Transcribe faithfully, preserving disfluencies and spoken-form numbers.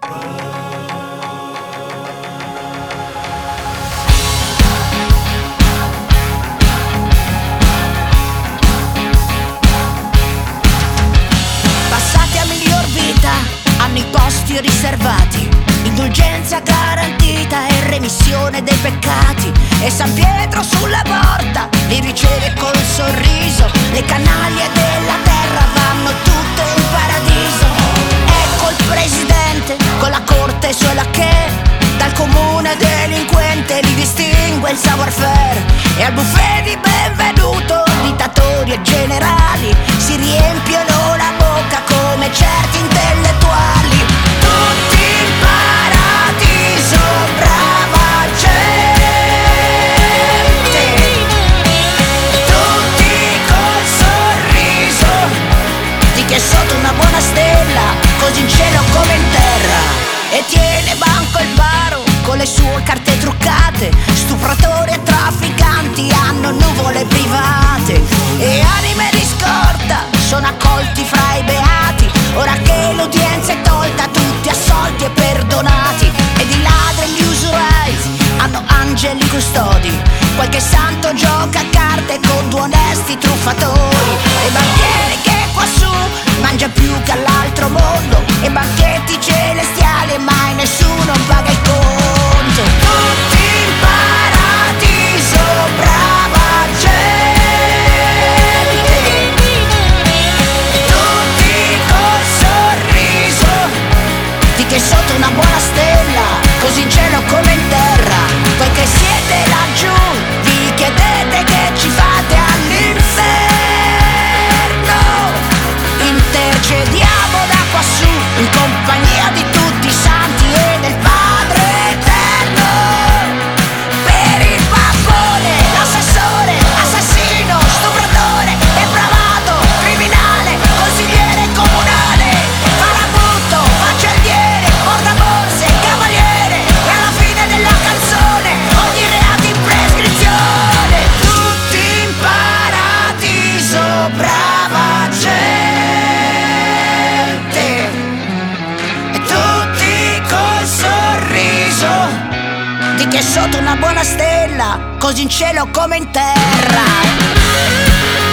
Passati a miglior vita, hanno i posti riservati, indulgenza garantita e remissione dei peccati. E San Pietro sulla porta li riceve col sorriso. Le canaglie della terra vanno tutte in paradiso. Ecco il presidente con la corte sola che dal comune delinquente li distingue il savoir-faire. E al buffet di benvenuto dittatori e generali si riempiono la bocca come certi intellettuali. Tutti in paradiso, brava gente, tutti col sorriso di chi è sotto una buona stella, così in cielo come in terra. E tiene banco il baro con le sue carte truccate, stupratori e trafficanti hanno nuvole private. E anime di scorta sono accolti fra i beati, ora che l'udienza è tolta tutti assolti e perdonati. Ed i ladri e gli usurai hanno angeli custodi, qualche santo gioca a carte con due onesti truffatori. E banchieri che quassù mangia più che all'altro mondo, e banchetti celestiali e mai nessuno paga il conto. Tutti in paradiso, brava gente, tutti col sorriso di chi è sotto una buona stella, così in cielo come in terra. Voi che siete laggiù vi chiedete che ci fate all'inferno. Intercediamo da quassù in compagnia di tutti i santi e del Padre eterno, per il pappone, l'assessore, assassino, stupratore, depravato, criminale, consigliere comunale, farabutto, faccendiere, portaborse, cavaliere. E alla fine della canzone ogni reato in prescrizione. Tutti in paradiso, brava gente, e tutti col sorriso di chi è sotto una buona stella, così in cielo come in terra.